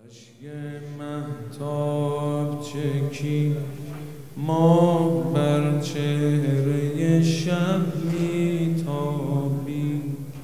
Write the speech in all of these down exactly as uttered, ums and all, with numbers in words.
مهتاب چکی ما بر چهره شب میتابی،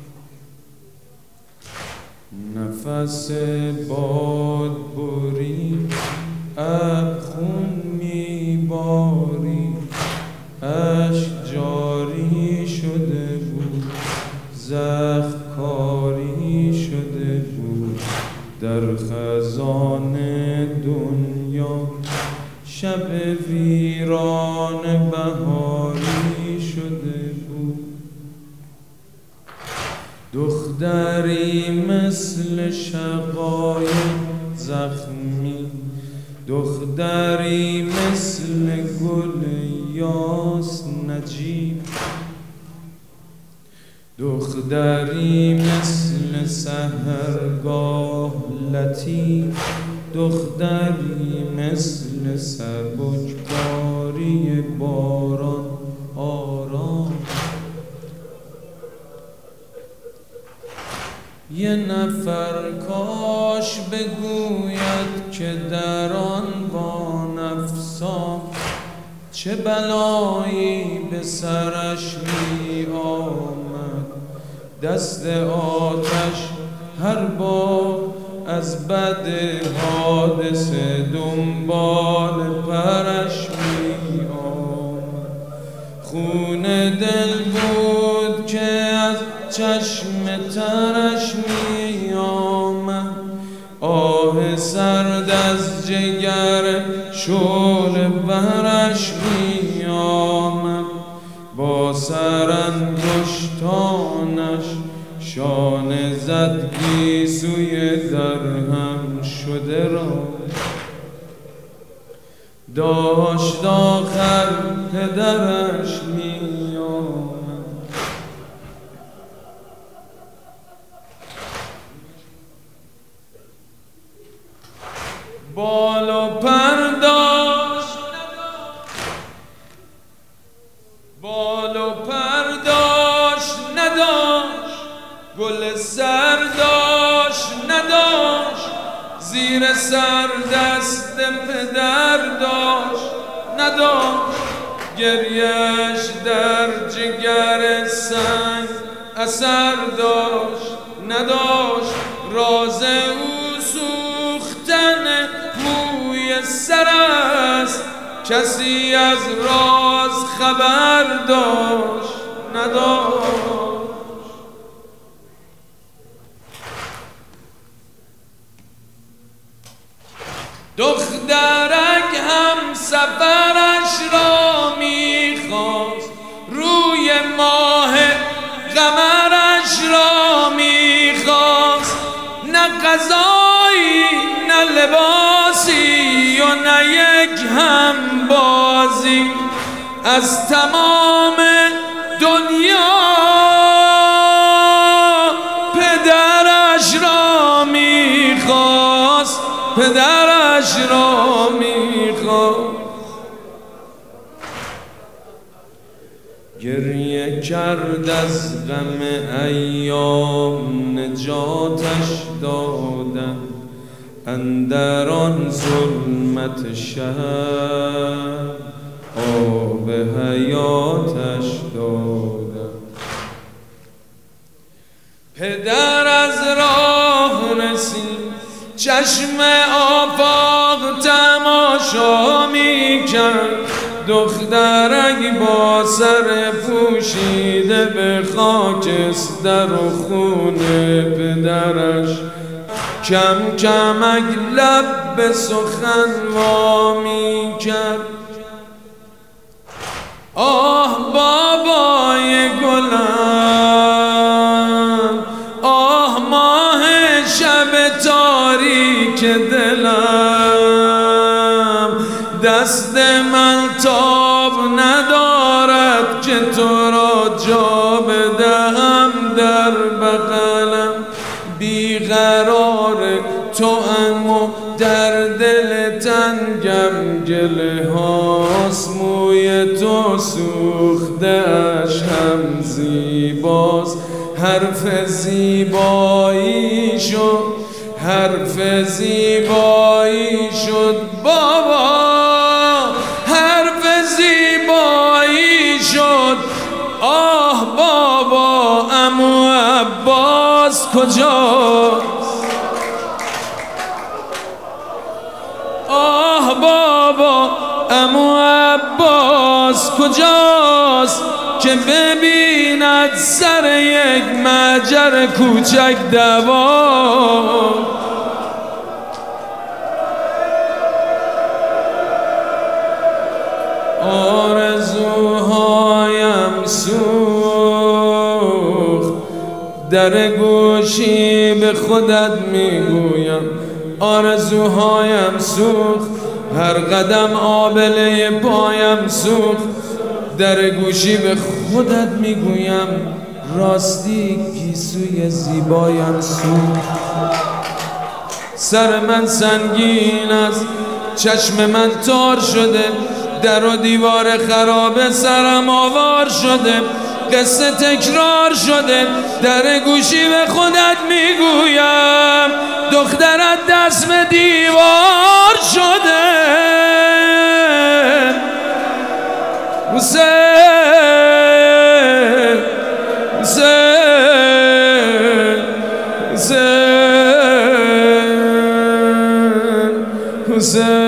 نفس باد بری ابر خون میباری، اشک جاری شده بود، زخم کاری شده بود در خزان دنیا، شب ویران بهاری شده بود. دختری مثل شقایق زخمی، دختری مثل گل یاس نجیب، دختری مثل سحرگاه لطیف، دختری مثل سبکباری باران آرام. یه نفر کاش بگوید که در آن وانفسان چه بلایی به سرش می آمد، دست آتش هر بار از بد حادثه دنبال پرش می آمد. خون دل بود که از چشم ترش می آمد، آه سرد از جگر شعله برش می آمد. با سرانگشتانش شانه زد گیسوی درهم شده را، داشت آخر پدرش می آمد. بال و پر داشت، بال و پر داشت نداشت، گل سر داشت نداشت، زیر سر دست پدر داشت نداشت، گریهش در جگر سنگ اثر داشت نداشت، راز او سوختن موی سر است، کسی از راز خبر داشت نداشت. دخترک هم سفرش را میخواست، روی ماه قمرش را میخواست، نه غذایی نه لباسی و نه یک هم بازی از تمام دنیا، پدرش را میخواست، پدرش را میخواست. گریه کرد از غم ایام، نجاتش دادن اندر آن ظلمت شب، آب حیاتش دادن. پدر از راه رسید، چشم آفاق تماشا می کرد، دخترک با سر پوشیده به خاکستر و خون پدرش کم کمک لب به سخن وا می کرد. آه بابای گلم، آه ماه شب تاریک دلم، دست من تاب ندارد که تو را جا بدهم در بغلم. بیقرار تو ام و در دل تنگم، گله هاست موی تو سوخته اش هم زیباست، حرف زیباییشو حرف زیبایی شد بابا، حرف زیبایی شد. آه بابا عمو عباس کجاست؟ آه بابا عمو عباس کجاست که ببیند سر یک مجر کوچک دوان؟ آرزوهایم سوخت، در گوشی به خودت میگویم. آرزوهایم سوخت، هر قدم آبله پایم سوخت، در گوشی به خودت میگویم. راستی گیسوی زیبایم سوخت. سر من سنگین است، چشم من تار شده، در و دیوار خراب سرم آوار شده، قصه تکرار شده. در گوشی به خودت میگویم دخترت دست به دیوار شده. حسین حسین حسین حسین